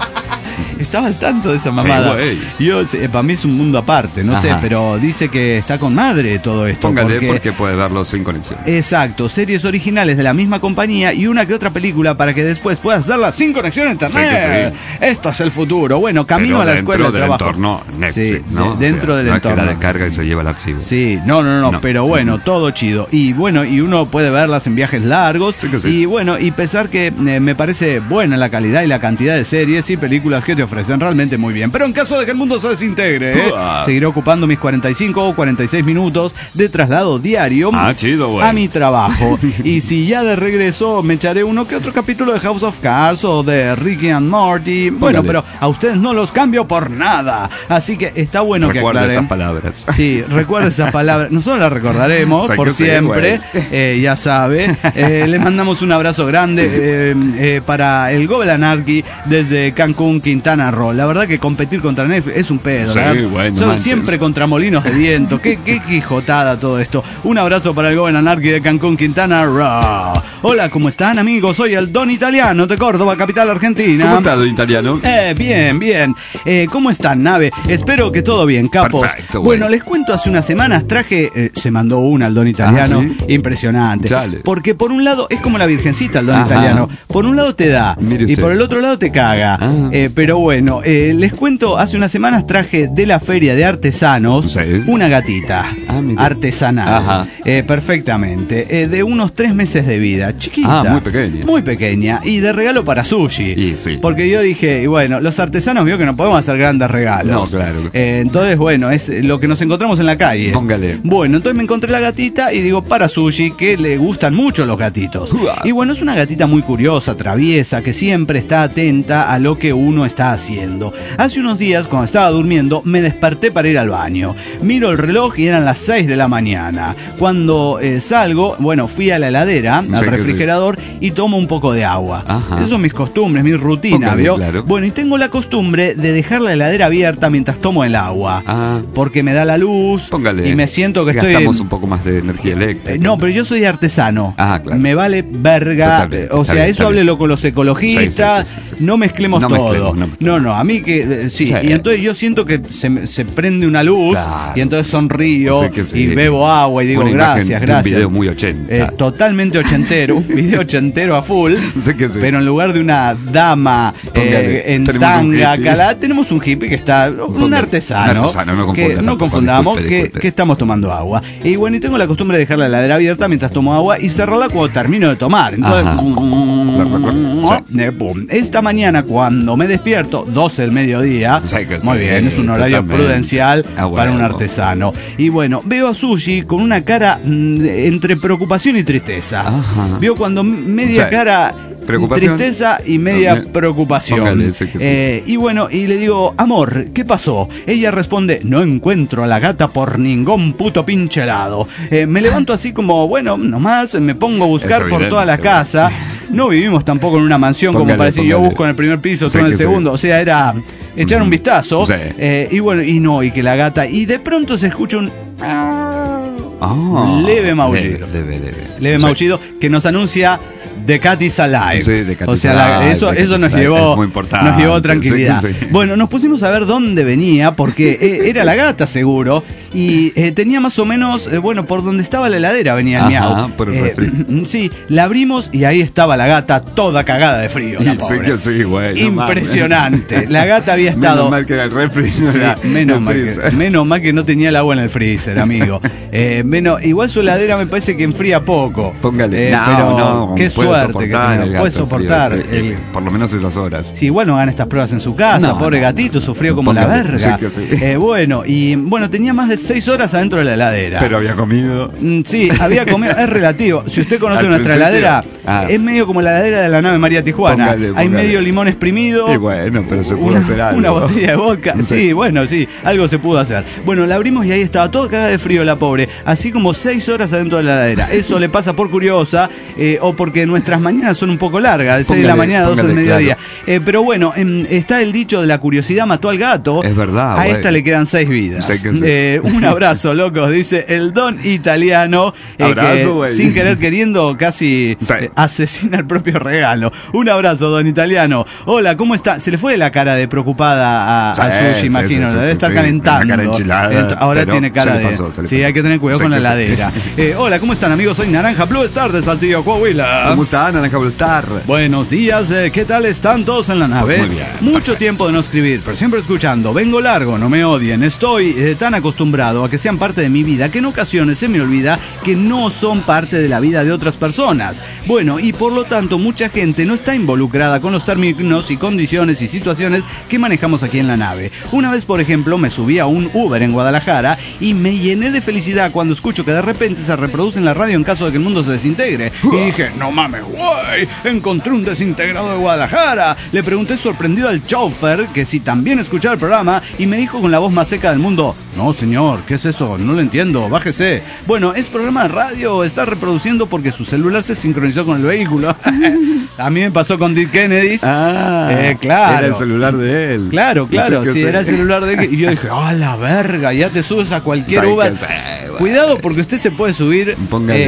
Estaba al tanto de esa mamada. güey. Yo, sí, para mí es un mundo aparte, no sé, Ajá. pero dice que está con madre todo esto. Póngale porque- porque puede verlo sin conexión. Exacto, series originales de la misma compañía y una que otra película para que después puedas verla sin conexión a internet. Sí que sí. Esto es el futuro. Bueno, camino Pero a la dentro escuela de del trabajo. entorno Netflix, Sí, ¿no? de- dentro O sea, del no entorno. Es que la descarga y se lleva el archivo. Sí, no, no, no, No. pero bueno, todo chido. Y bueno, y uno puede verlas en viajes largos. Sí que sí. Y bueno, y pesar que eh, me parece buena la calidad y la cantidad de series y películas que te ofrecen, realmente muy bien. Pero en caso de que el mundo se desintegre, ¿eh? Uah. seguiré ocupando mis cuarenta y cinco o cuarenta y seis minutos de traslado diario Ah, chido, güey. a mi trabajo. Y si ya de regreso me echaré uno que otro capítulo de House of Cards o de Ricky and Morty. Bueno, Póngale. pero a ustedes no los cambio por nada. Así que está bueno que Recuerda aclaren. esas palabras. Sí, recuerda esas palabras. Nosotros las recordaremos Sé por que sí, siempre. Eh, ya sabe. Eh, le mandamos un abrazo grande eh, eh, para el Goben Anarqui desde Cancún, Quintana Roo. La verdad que competir contra Netflix es un pedo. Sí, la verdad. bueno, Son manches. siempre contra molinos de viento. Qué, qué quijotada todo esto. Un abrazo para el Goben Anarqui de Cancún, Quintana Roo. Hola, ¿cómo están, amigos? Soy el Don Italiano de Córdoba, capital argentina. ¿Cómo está, don italiano? Eh, bien, bien. Eh, ¿Cómo están, nave? Espero que todo bien, capos. Perfecto, güey. Bueno, les cuento, hace unas semanas traje, eh, se mandó una al Don Italiano, Ah, ¿sí? impresionante. Chale. Porque por un lado, es como la virgencita el Don Ajá. Italiano, por un lado te da, Mire y usted. por el otro lado te caga. Ah. Eh, pero bueno, eh, les cuento, hace unas semanas traje de la feria de artesanos Sí. una gatita Ah, mire. artesanal. Ajá. Eh, perfectamente, eh, de unos tres meses de vida, chiquita. Ah, muy pequeña. Muy pequeña, y de regalo para sushi. Y sí. Porque yo dije, y bueno, los artesanos vio que no podemos hacer grandes regalos. No, claro. Eh, entonces, bueno, es lo que nos encontramos en la calle. Póngale. Bueno, entonces me encontré la gatita y digo, para Sushi, que le gustan mucho los gatitos. Uah. Y bueno, es una gatita muy curiosa, traviesa, que siempre está atenta a lo que uno está haciendo. Hace unos días, cuando estaba durmiendo, me desperté para ir al baño. Miro el reloj y eran las seis de la mañana. Cuando eh, salgo, bueno, fui a la heladera, Sí al que refrigerador, y tomo un poco de agua. Ajá. Esas son mis costumbres, mi rutina, Póngale, ¿vio? claro. Bueno, y tengo la costumbre de dejar la heladera abierta mientras tomo el agua. Ah. Porque me da la luz. Póngale. Y me siento que estoy... Gastamos un poco más de energía eléctrica. Eh, No, pero yo soy artesano. Ah, claro. Me vale verga. Totalmente, o está sea, bien, eso está háblelo bien. con los ecologistas. Sí, sí, sí, sí, sí. No mezclemos No todo. mezclemos, no no, mezclemos. no, a mí que eh, sí. Sí. Y entonces yo siento que se, me- se prende una luz. Claro. Y entonces sonrío. Sí que sí. Y bebo agua y digo Una imagen gracias, de un gracias. video muy ochenta. Eh, totalmente ochentero. Un video ochentero a full. Sí que sí. Pero en lugar de una dama Póngale, eh, en tenemos un tanga hippie. calada, tenemos un hippie que está. Un Póngale, artesano. un artesano, no que confunda no tampoco, confundamos disculpe, que, disculpe. que estamos tomando agua. Y bueno, y tengo la costumbre de dejar la heladera abierta mientras tomo agua y cerrarla cuando termino de tomar. Entonces, Ajá. eh, pum. Esta mañana cuando me despierto, doce del mediodía, Sí que sí, muy bien, es un horario totalmente. prudencial Ah, bueno. para un artesano. Y bueno, veo a Sushi con una cara mm, entre preocupación y tristeza. Ajá. Vio cuando media Sí. cara ¿Preocupación? tristeza y media Me- preocupación. Póngale, sí que sí. Eh, y bueno, y le digo, amor, ¿qué pasó? Ella responde, no encuentro a la gata por ningún puto pinche lado. Eh, me levanto así como, bueno, nomás me pongo a buscar Es por evidente, toda la casa. No vivimos tampoco en una mansión como Póngale, para decir, yo póngale. busco en el primer piso, Sí tú en el que sí. segundo. O sea, era echar un vistazo. Sí. Eh, y bueno, y no, y que la gata, y de pronto se escucha un Ah, leve maullido. Leve, leve, leve. leve Sí. maullido que nos anuncia The Cat is Alive. Sí, The Cat o is sea, la- alive, eso, The Cat eso is nos alive, llevó, es muy importante. nos llevó tranquilidad. Sí, sí. Bueno, nos pusimos a ver dónde venía, porque eh, era la gata seguro, y eh, tenía más o menos, eh, bueno, por donde estaba la heladera venía el Ajá, miau. por el Eh, refri. sí, la abrimos y ahí estaba la gata toda cagada de frío. la Y sí pobre. que sí, güey. no mames. Impresionante. La gata había estado... Menos mal que era el refri. no Sí, era menos, el mal que, freezer. menos mal que no tenía el agua en el freezer, amigo. Eh, menos, igual su heladera me parece que enfría poco. Póngale. Eh, No, pero no, qué puede fuerte que tenía. Puede soportar. Frío, el, el, por lo menos esas horas. Sí, igual no gana estas pruebas en su casa. No, pobre no, gatito, no, sufrió como la verga. Sí, sí. Eh, bueno, y bueno, tenía más de seis horas adentro de la heladera. Pero había comido. Mm, sí, había comido. Es relativo. Si usted conoce Al nuestra principio. heladera, ah. es medio como la heladera de la nave María Tijuana. Póngale, póngale. Hay medio limón exprimido. Y bueno, pero se pudo una, hacer algo. Una botella de vodka. Sí. sí, bueno, sí, algo se pudo hacer. Bueno, la abrimos y ahí estaba todo cagada de frío la pobre. Así como seis horas adentro de la heladera. Eso le pasa por curiosa eh, o porque nuestras mañanas son un poco largas, de seis de la mañana a doce del mediodía. Claro. Eh, pero bueno, eh, está el dicho de la curiosidad mató al gato. Es verdad. A esta le quedan seis vidas. Sé que sí. eh, un abrazo, locos, dice el don italiano. Eh, abrazo, que, sin querer queriendo casi sí. eh, asesina el propio regalo. Un abrazo, don italiano. Hola, ¿cómo está? Se le fue la cara de preocupada a, sí, a Sushi, sí, imagino. Sí, sí, debe sí, estar sí, calentando. Cara enchilada, ahora tiene cara de. Pasó, sí, hay que tener cuidado con la heladera. Eh, hola, ¿cómo están, amigos? Soy Naranja Blue Star de Saltillo, Coahuila. ¿Cómo están, Naranja Blue Star? Buenos días, eh, ¿qué tal están todos en la nave? Pues muy bien, Mucho perfecto. tiempo de no escribir, pero siempre escuchando. Vengo largo, no me odien. Estoy eh, tan acostumbrado a que sean parte de mi vida que en ocasiones se me olvida que no son parte de la vida de otras personas. Bueno, y por lo tanto mucha gente no está involucrada con los términos y condiciones y situaciones que manejamos aquí en la nave. Una vez, por ejemplo, me subí a un Uber en Guadalajara y me llené de felicidad cuando escucho que de repente se reproduce en la radio en caso de que el mundo se desintegre. Y dije, no mames, güey, encontré un desintegrado de Guadalajara. Le pregunté sorprendido al chofer que si también escuchaba el programa y me dijo con la voz más seca del mundo, no señor, ¿qué es eso? No lo entiendo, bájese. Bueno, es programa de radio, está reproduciendo porque su celular se sincronizó con el vehículo. A mí me pasó con Dick Kennedy. Ah, eh, claro. Era el celular de él. Claro, claro, sí, era el celular de él. Y yo dije, ¡ah, oh, la verga! Ya te subes a cualquier Uber. Cuidado porque usted se puede subir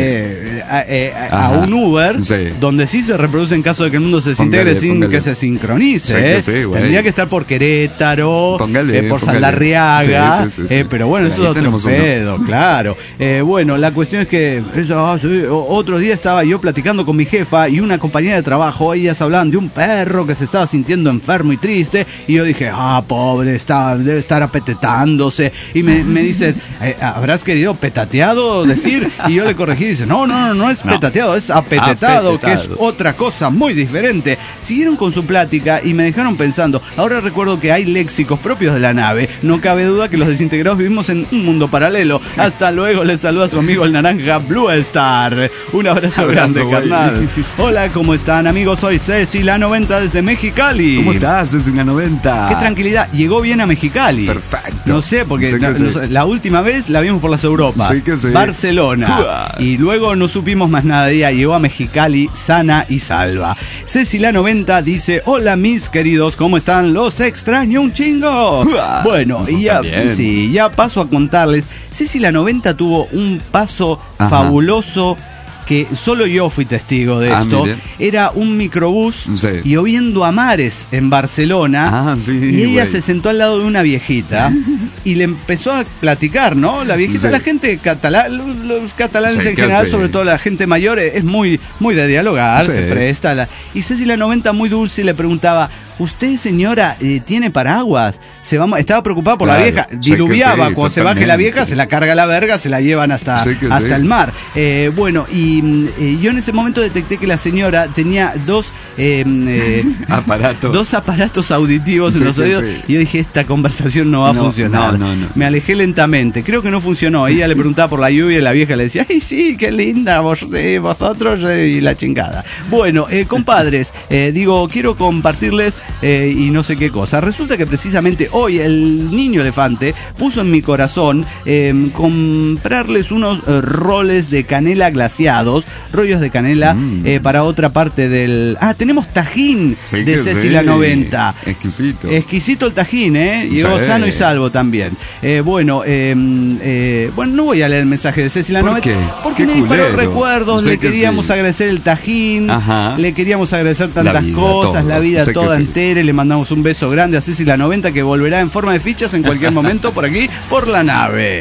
eh, a, eh, a un Uber sí. donde sí se reproduce en caso de que el mundo se desintegre póngale, sin póngale. que se sincronice. Sí, eh. sí, Tendría que estar por Querétaro, póngale, eh, por póngale. Saldarriaga, sí, sí, sí, sí. Eh, pero bueno, eso es otro pedo, uno. claro. Eh, bueno, la cuestión es que eso, oh, sí, otro día estaba yo platicando con mi jefa y una compañera de trabajo, ellas hablaban de un perro que se estaba sintiendo enfermo y triste, y yo dije, ah, pobre, está, debe estar apetetándose, y me, me dicen, eh, ¿habrás querido petateado decir? Y yo le corregí y dice, no, no, no, no es no. petateado, es apetetado, apetetado, que es otra cosa muy diferente. Siguieron con su plática y me dejaron pensando. Ahora recuerdo que hay léxicos propios de la nave. No cabe duda que los desintegrados vivimos en un mundo paralelo. Hasta luego, les saluda su amigo el Naranja Blue Star. Un abrazo, abrazo grande, güey. carnal. Hola, ¿cómo están, amigos? Soy Ceci, la noventa desde Mexicali. ¿Cómo estás, Ceci, la noventa? Qué tranquilidad, llegó bien a Mexicali. Perfecto. No sé, porque no, no, la última vez la vimos por las Europas. Sí que sí. Barcelona. Uh. Y luego no supimos más nada de ella. Llegó a Mexicali sana y salva. Ceci, la noventa dice, hola mis queridos, ¿cómo están? Los extraño un chingo. Uh. Bueno, y ya, sí, ya paso a contarles. Ceci, la noventa tuvo un paso Ajá. fabuloso que solo yo fui testigo de esto. Ah, era un microbús sí. lloviendo a mares en Barcelona. Ah, sí, y ella güey. se sentó al lado de una viejita y le empezó a platicar, ¿no? La viejita, sí. la gente catalana, los catalanes sí, en general, sí. sobre todo la gente mayor, es muy, muy de dialogar, sí. se presta. La... Y Ceci, la noventa, muy dulce, le preguntaba, ¿usted, señora, eh, tiene paraguas? Se va, estaba preocupada por claro, la vieja. Diluviaba. Sí, cuando totalmente. se baje la vieja, se la carga la verga, se la llevan hasta, sí hasta sí. el mar. Eh, bueno, y eh, yo en ese momento detecté que la señora tenía dos eh, eh, aparatos. Dos aparatos auditivos sí, en los oídos. Sí. Y yo dije, esta conversación no va no, a funcionar. No, no, no. Me alejé lentamente. Creo que no funcionó. Ella le preguntaba por la lluvia y la vieja le decía, ay, sí, qué linda, vos, eh, vosotros eh, y la chingada. Bueno, eh, compadres, eh, digo, quiero compartirles Eh, y no sé qué cosa. Resulta que precisamente hoy el niño elefante puso en mi corazón eh, comprarles unos eh, roles de canela glaciados, rollos de canela mm. eh, para otra parte del... Ah, tenemos tajín sí de Ceci, la noventa. Exquisito. Exquisito el tajín, ¿eh? Llegó sí. sano y salvo también. Eh, bueno, eh, eh, bueno, no voy a leer el mensaje de Ceci, la ¿Por noventa. Qué? Porque ¿Qué me disparó culero? recuerdos, sé le queríamos sí. agradecer el tajín, Ajá. le queríamos agradecer tantas la vida, cosas, todo. la vida sé toda sí. entera. Le mandamos un beso grande a Ceci, la noventa, que volverá en forma de fichas en cualquier momento por aquí, por la nave.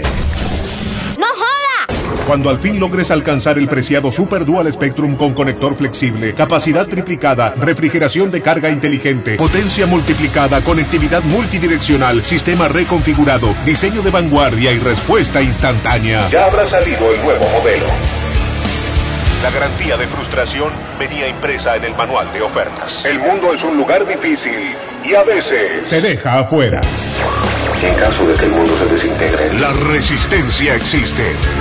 ¡No joda! Cuando al fin logres alcanzar el preciado Super Dual Spectrum con conector flexible, capacidad triplicada, refrigeración de carga inteligente, potencia multiplicada, conectividad multidireccional, sistema reconfigurado, diseño de vanguardia y respuesta instantánea, ya habrá salido el nuevo modelo. La garantía de frustración venía impresa en el manual de ofertas. El mundo es un lugar difícil y a veces te deja afuera. En caso de que el mundo se desintegre, la resistencia existe.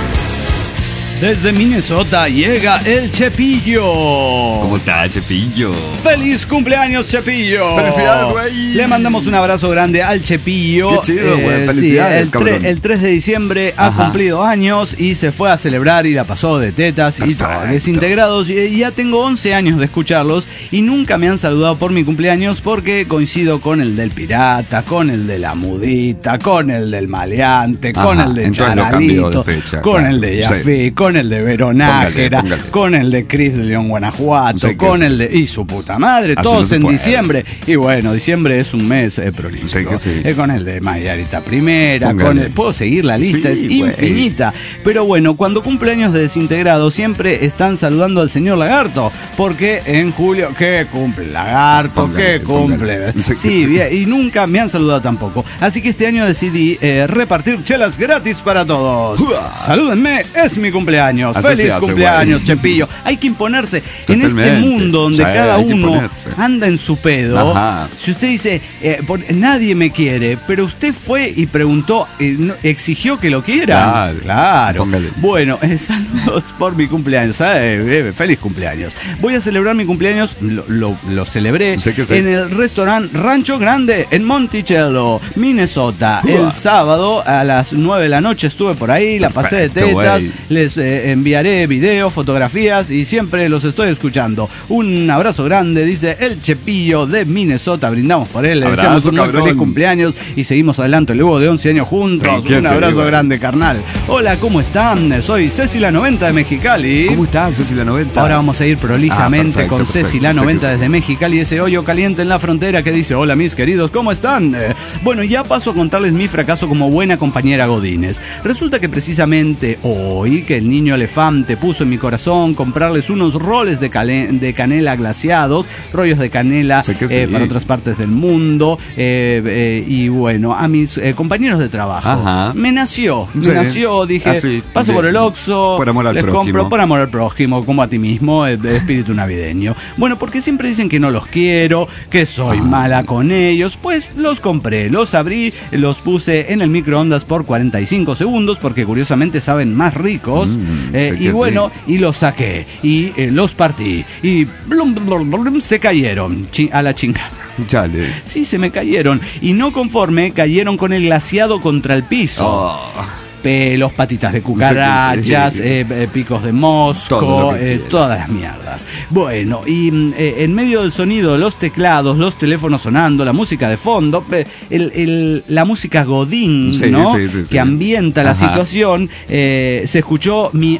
Desde Minnesota llega el Chepillo. ¿Cómo está, Chepillo? ¡Feliz cumpleaños, Chepillo! ¡Felicidades, güey! Le mandamos un abrazo grande al Chepillo. ¡Qué chido, güey! Eh, ¡Felicidades, sí, el, cabrón! tre- el tres de diciembre ha Ajá. cumplido años y se fue a celebrar y la pasó de tetas y todo. Perfecto. Desintegrados. Y ya tengo once años de escucharlos y nunca me han saludado por mi cumpleaños porque coincido con el del pirata, con el de la mudita, con el del maleante, Ajá, con el de entonces lo cambió Charalito, de fecha, con claro. el de Sí. Yafí, con el de Verona. Póngale, Nájera, póngale. con el de Cris de León, Guanajuato, Sí, que con sí. el de... Y su puta madre, Así todos no se en puede. diciembre. Y bueno, diciembre es un mes eh, prolífico. Sí, que sí. Eh, con el de Mayarita Primera, Póngale. con el... Puedo seguir la lista, Sí, es güey. infinita. Pero bueno, cuando cumpleaños de Desintegrado siempre están saludando al señor Lagarto, porque en julio, ¿qué cumple Lagarto? Póngale, ¿Qué cumple? póngale. Sí, que Sí, sí. bien, y nunca me han saludado tampoco. Así que este año decidí eh, repartir chelas gratis para todos. ¡Uah! Salúdenme, es mi cumpleaños. Así Feliz se hace, cumpleaños, güey. Chepillo. Hay que imponerse en este Totalmente. mundo donde Sí, cada hay que uno imponerse. anda en su pedo. Ajá. Si usted dice, eh, por- nadie me quiere, pero usted fue y preguntó, eh, no- exigió que lo quieran. Claro. Claro. Póngale. Bueno, eh, saludos por mi cumpleaños. eh, eh, feliz cumpleaños. Voy a celebrar mi cumpleaños, lo, lo- lo celebré Sé que sí. en el restaurante Rancho Grande en Monticello, Minnesota. Uah. El sábado a las nueve de la noche estuve por ahí, la pasé de Perfecto, tetas. güey. Les eh, enviaré videos, fotografías y siempre los estoy escuchando. Un abrazo grande, dice el Chepillo de Minnesota. Brindamos por él, le Abrazo, deseamos un muy cabrón. feliz cumpleaños y seguimos adelante luego de once años juntos. Sí, que un sí, abrazo güey. grande, carnal. Hola, ¿cómo están? Soy Ceci la noventa de Mexicali. ¿Cómo estás, Ceci la noventa? Ahora vamos a ir prolijamente Ah, perfecto, con Ceci perfecto. la Sé que noventa sí. desde Mexicali, ese hoyo caliente en la frontera que dice: hola mis queridos, ¿cómo están? Eh, bueno, ya paso a contarles mi fracaso como buena compañera Godínez. Resulta que precisamente hoy que el niño elefante puso en mi corazón comprarles unos roles de, cale- de canela glaciados, rollos de canela Sé que sí. eh, para otras partes del mundo, eh, eh, y bueno, a mis eh, compañeros de trabajo. Ajá. Me nació, me Sí. nació, dije, Así, paso de- por el Oxxo, por amor al les prójimo. compro por amor al prójimo, como a ti mismo, eh, de espíritu navideño. Bueno, porque siempre dicen que no los quiero, que soy Ah. mala con ellos, pues los compré, los abrí, los puse en el microondas por cuarenta y cinco segundos, porque curiosamente saben más ricos, Mm, eh, sé y que bueno, sí. y los saqué, y eh, los partí, y blum, blum, blum, blum, se cayeron, chi- a la chingada. Chale. Sí, se me cayeron, y no conforme, cayeron con el glaciado contra el piso. Oh. Pelos, patitas de cucarachas, Sí, sí, sí. eh, eh, picos de mosco, Todo lo que eh, quiera. todas las mierdas. Bueno, y mm, eh, en medio del sonido, los teclados, los teléfonos sonando, la música de fondo, eh, el- el- la música godín, Sí, ¿no? sí, sí, sí. Que ambienta la Ajá. situación, eh, se escuchó mi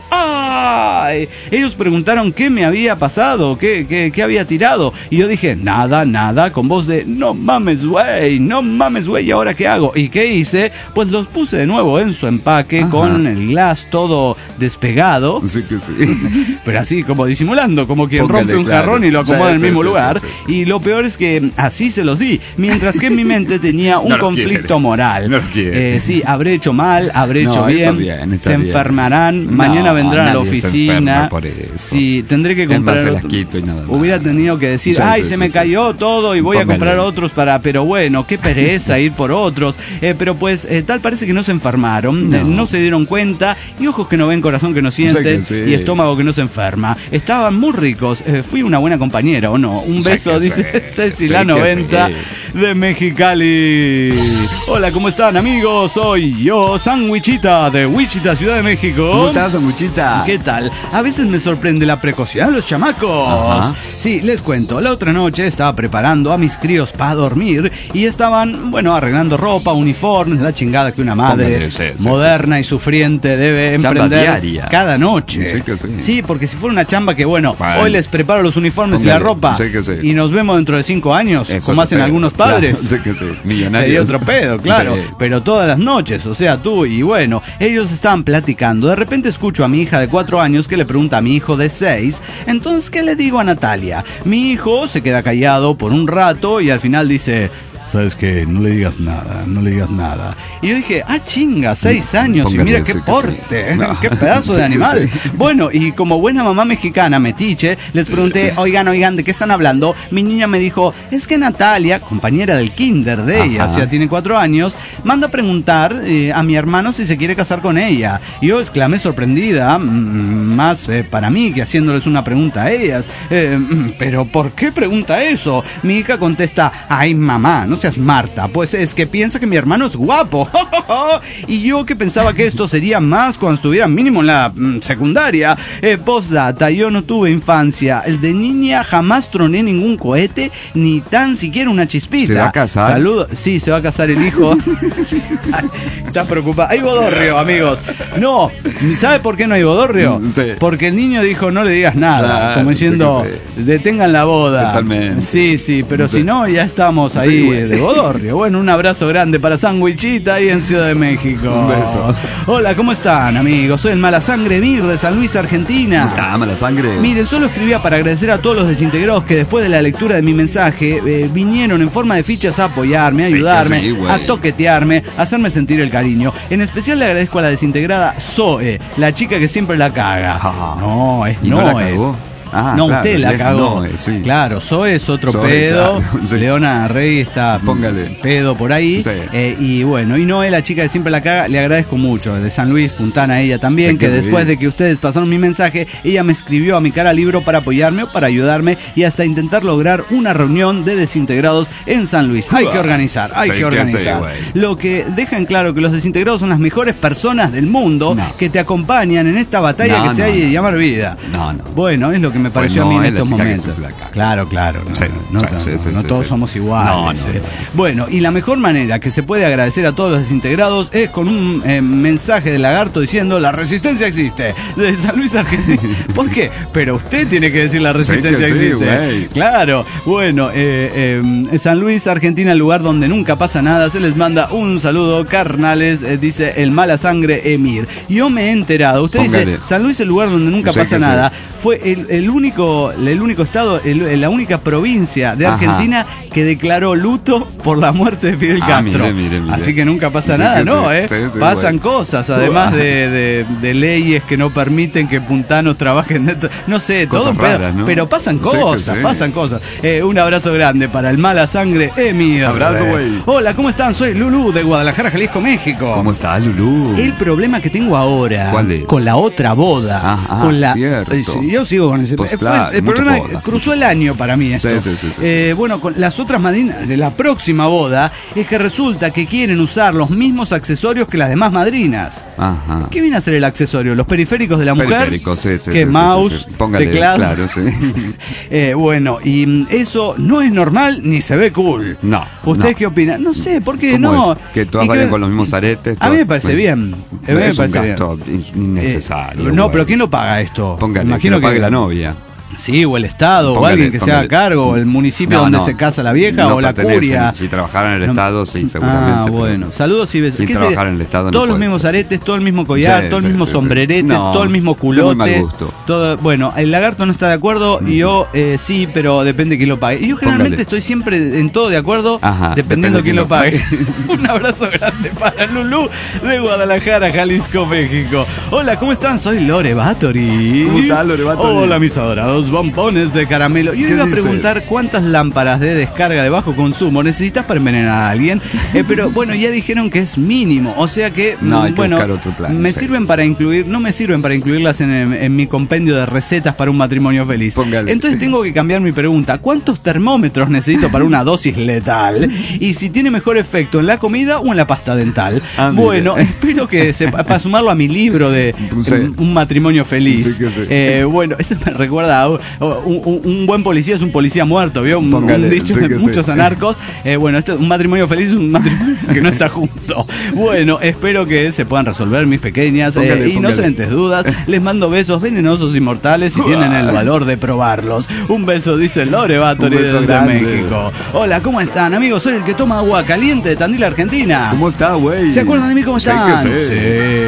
¡ay! Ellos preguntaron qué me había pasado, qué, qué, qué había tirado. Y yo dije, nada, nada, con voz de, no mames, güey, no mames, güey, ¿y ahora qué hago? ¿Y qué hice? Pues los puse de nuevo en su empaque, Ajá. con el glass todo despegado, Sí que sí. pero así como disimulando, como quien Póngale, rompe un claro. jarrón y lo acomoda Sí, en el sí, mismo sí, lugar. sí, sí, sí. Y lo peor es que así se los di, mientras que en mi mente tenía un No lo conflicto quiere. moral. No lo quiere. Eh, sí, habré hecho mal, habré No, hecho eso bien, bien, está se bien. enfermarán, No, mañana vendrán a la nadie se oficina. enferma por eso. Sí, tendré que Es más, comprar. se las otro- quito y nada más. Hubiera tenido que decir, Sí, ay, sí, se sí, me sí. cayó todo y voy a Póngale. comprar otros para. Pero bueno, qué pereza ir por otros. Eh, pero pues, eh, tal parece que no se enfermaron, No. eh, no se dieron cuenta. Y ojos que no ven, corazón que no siente, que sí. y estómago que no se enferma. Estaban muy ricos. Eh, fui una buena compañera, ¿o no? Un Sé beso, que dice sí. Ceci Sé la que noventa sí. de Mexicali. Hola, ¿cómo están, amigos? Soy yo, Sandwichita de Wichita, Ciudad de México. ¿Cómo estás, Sanguchita? ¿Qué tal? A veces me sorprende la precocidad de los chamacos. Ajá. Sí, les cuento. La otra noche estaba preparando a mis críos para dormir y estaban, bueno, arreglando ropa, uniformes, la chingada que una madre Póngale, sí, sí, moderna y sufriente debe Chamba emprender diaria. cada noche. Sí que sí. Sí, porque si fuera una chamba que, bueno, Bueno. hoy les preparo los uniformes y la Póngale, ropa sí que sí. y nos vemos dentro de cinco años, Es como otro hacen pedo. algunos padres. Claro, sí que sí. Millonarios. Sería otro pedo, claro. Sí. Pero todas las noches, o sea, tú y bueno, ellos estaban platicando. De repente escucho a mi hija de cuatro años que le pregunta a mi hijo de seis. Entonces, ¿qué le digo a Natalia? Mi hijo se queda callado por un rato y al final dice: ¿sabes qué? No le digas nada, no le digas nada. Y yo dije, ah, chinga, seis años, póngale, y mira qué porte, sí. no. qué pedazo de animal. Sí. Bueno, y como buena mamá mexicana, metiche, les pregunté, oigan, oigan, ¿de qué están hablando? Mi niña me dijo, es que Natalia, compañera del kinder de ella, Ajá. o sea, tiene cuatro años, manda a preguntar eh, a mi hermano si se quiere casar con ella. Y yo exclamé sorprendida, más eh, para mí que haciéndoles una pregunta a ellas. Eh, pero ¿por qué pregunta eso? Mi hija contesta, ay mamá, no seas Marta, pues es que piensa que mi hermano es guapo. Y yo que pensaba que esto sería más cuando estuviera mínimo en la mm, secundaria. Eh, postdata, yo no tuve infancia. El de niña jamás troné ningún cohete, ni tan siquiera una chispita. ¿Se va a casar? Saludos. Sí, se va a casar el hijo. Está preocupado. Hay bodorrio, amigos. No, ¿sabe por qué no hay bodorrio? Sí. Porque el niño dijo, no le digas nada. Ah, como diciendo, sí, detengan la boda. Totalmente. Sí, sí, pero sí. Si no, ya estamos ahí sí, bueno. de bodorrio. Bueno, un abrazo grande para Sandwichita ahí en Ciudad de México. Un beso. Hola, ¿cómo están, amigos? Soy el Mala Sangre Mir de San Luis, Argentina. ¿Cómo está, Mala Sangre? Miren, solo escribía para agradecer a todos los desintegrados que después de la lectura de mi mensaje eh, vinieron en forma de fichas a apoyarme, a ayudarme, sí, sí, a toquetearme, a hacerme sentir el cariño. En especial le agradezco a la desintegrada Zoe, la chica que siempre la caga. Ah, no, es ¿y no, no la es. cagó? Ah, no, claro, usted la cagó. No, sí. Claro, Zoe es otro Zoe, pedo. Claro, sí. Leona Rey está Póngale. pedo por ahí. Sí. Eh, y bueno, y Noé, la chica que siempre la caga, le agradezco mucho. De San Luis, Puntana, ella también, sí, que, que después bien. de que ustedes pasaron mi mensaje, ella me escribió a mi cara libro para apoyarme o para ayudarme y hasta intentar lograr una reunión de desintegrados en San Luis. Hay que organizar, hay sí, que organizar. Que sí, Lo que deja en claro que los desintegrados son las mejores personas del mundo no. que te acompañan en esta batalla no, que se no, hay de no. llamar vida. No, no. Bueno, es lo que me pareció no, a mí en estos momentos. Claro, claro. No, sí, no, sí, no, sí, no, sí, no sí, todos sí. somos iguales. No, no, eh. no. Bueno, y la mejor manera que se puede agradecer a todos los desintegrados es con un eh, mensaje de Lagarto diciendo la resistencia existe. De San Luis, Argentina. ¿Por qué? Pero usted tiene que decir la resistencia sí existe. Sí, claro. Bueno, eh, eh, San Luis, Argentina, el lugar donde nunca pasa nada. Se les manda un saludo, carnales, eh, dice el Mala Sangre Emir. Yo me he enterado. Usted Póngale. dice, San Luis, el lugar donde nunca sí, pasa nada. Sí. Fue el, el único, el único estado, el, la única provincia de Argentina Ajá. que declaró luto por la muerte de Fidel ah, Castro. Mire, mire, mire. Así que nunca pasa sí, nada, ¿no? Sí, ¿eh? sí, sí, Pasan bueno. cosas, además de, de, de leyes que no permiten que puntanos trabajen dentro. No sé, cosas todo un pedo, raras, ¿no? pero pasan cosas, sí, sí. pasan cosas. Eh, un abrazo grande para el Mala Sangre Emir. Abrazo, güey. Hola, ¿cómo están? Soy Lulú de Guadalajara, Jalisco, México. ¿Cómo está, Lulú? El problema que tengo ahora ¿Cuál es? con la otra boda, ah, ah, con la cierto. Eh, yo sigo con ese pues fue, claro, el problema bodas, cruzó el año para mí esto. Sí, sí, sí, sí, eh, sí. Bueno, con las otras madrinas de la próxima boda es que resulta que quieren usar los mismos accesorios que las demás madrinas. Ajá. ¿Qué viene a ser el accesorio? Los periféricos de la mujer. Periféricos, sí, sí. Que sí, mouse, sí, sí. Póngale, teclado. Claro, sí. eh, bueno, y eso no es normal ni se ve cool. No. ¿Usted no. qué opina? No sé, ¿por qué ¿Cómo no? Es? Que todas vayan que... con los mismos aretes. A mí me parece bueno. bien. A mí me es parece un gasto bien. innecesario. Eh, no, bueno. pero ¿quién lo paga esto? Póngale, Imagino que lo pague que la novia. Sí, o el Estado, póngale, o alguien que póngale. se haga cargo, o el municipio no, donde no, se casa la vieja, no o la pertenece. curia. Si trabajara en el no. Estado, sí, seguramente. Ah, bueno. Saludos y besos. Sin trabajar sería? en el Estado Todos no los puede. mismos aretes, todo el mismo collar, sí, todo el sí, mismo sí, sombrerete, sí. No, todo el mismo culote. muy mal gusto. Todo, bueno, el Lagarto no está de acuerdo Mm. y yo eh, sí, pero depende de quién lo pague. Y yo generalmente Póngale. estoy siempre en todo de acuerdo, Ajá, dependiendo de quién lo pague. pague. Un abrazo grande para Lulú de Guadalajara, Jalisco, México. Hola, ¿cómo están? Soy Lore Batory. ¿Cómo está, Lore Batory? Hola, mis adorados bombones de caramelo. Yo iba a preguntar cuántas lámparas de descarga de bajo consumo necesitas para envenenar a alguien, eh, pero bueno, ya dijeron que es mínimo, o sea que, no, hay que bueno, buscar otro plan, me sí, sirven sí, para sí. incluir, no me sirven para incluirlas en, en, en mi compendio de recetas para un matrimonio feliz. Póngale. Entonces tengo que cambiar mi pregunta, ¿cuántos termómetros necesito para una dosis letal? Y si tiene mejor efecto en la comida o en la pasta dental. Ah, bueno, espero que se, para sumarlo a mi libro de sí. Un matrimonio feliz. Sí, que sí. Eh, bueno, esto me recuerda a un, un, un buen policía es un policía muerto, ¿vio? Un, Póngale, un dicho sí, de que muchos sí. anarcos. Eh, bueno, esto, un matrimonio feliz es un matrimonio que no está junto. Bueno, espero que se puedan resolver mis pequeñas Póngale, eh, póngale. inocentes dudas. Les mando besos venenosos y mortales si tienen el valor de probarlos. Un beso, dice Lore Batory Un beso desde grande. México. Hola, ¿cómo están, amigos? Soy el que toma agua caliente de Tandil, Argentina. ¿Cómo está, güey? ¿Se acuerdan de mí? ¿Cómo Sí están? que sí.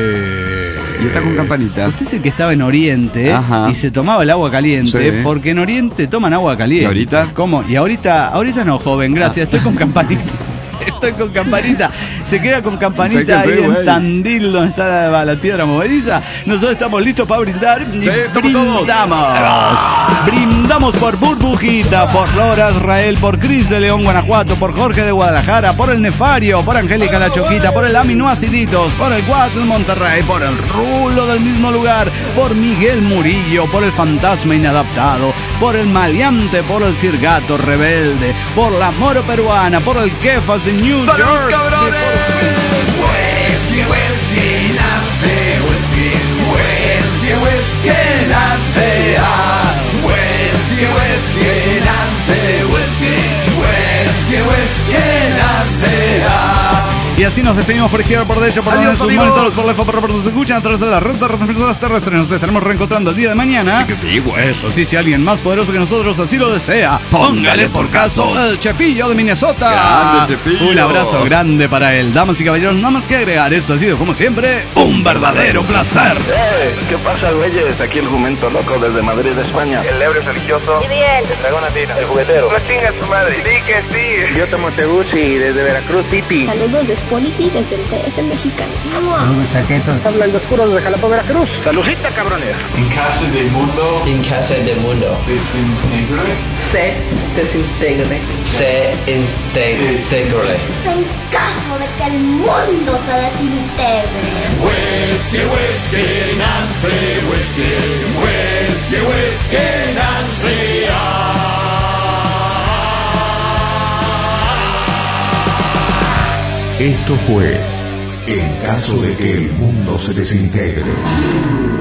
Sí. Y está con campanita. Usted es el que estaba en Oriente Ajá. y se tomaba el agua caliente, Sí. porque en Oriente toman agua caliente. ¿Y ahorita? ¿Cómo? Y ahorita, ahorita no, joven, gracias, estoy con campanita. Estoy con campanita. Se queda con campanita Sí que ahí sí, en güey. Tandil, donde está la, la piedra movediza. Nosotros estamos listos para brindar. Sí, estamos todos. Brindamos. Brindamos por Burbujita, por Lora Israel, por Cris de León, Guanajuato, por Jorge de Guadalajara, por el Nefario, por Angélica la Choquita, por el Aminoaciditos, por el Guat de Monterrey, por el Rulo del mismo lugar, por Miguel Murillo, por el Fantasma Inadaptado, por el Maleante, por el Cirgato Rebelde, por la Moro Peruana, por el Kefas de New ¡Salud, Jersey, cabrones! Whisky, whisky, nace, whisky, whisky, whisky, nace, ah, whisky, whisky, nace, whisky, whisky, whisky, nace, ah. Y así nos despedimos por izquierda, por derecha, por donde sus monitores, por la por por nos escuchan a través de la red de retransmisoras terrestres. Nos estaremos reencontrando el día de mañana. Sí que sí, güey. Eso sí, si alguien más poderoso que nosotros así lo desea, póngale por caso el Chepillo de Minnesota. Grande, Chepillo. Un abrazo grande para él. Damas y caballeros, nada más que agregar. Esto ha sido, como siempre, un verdadero placer. Eh, ¿Qué pasa, güeyes? Aquí el jumento loco desde Madrid, España. El lebre religioso. Y bien. El dragón latino. El juguetero. No chingas tu madre. Sí que sí. Yo tomo Teguci desde Veracruz City. Saludos de Spolity desde el D F mexicano. Habla el oscuro desde Jalapa, Veracruz. Salucita, cabrones. En casa del mundo. En casa del mundo. Desintegre. Se desintegre. Se desintegre. En caso de que el mundo se desintegre. Whisky, whisky, Nancy, whisky, whisky, whisky, Nancy. Ah. Esto fue En caso de que el mundo se desintegre.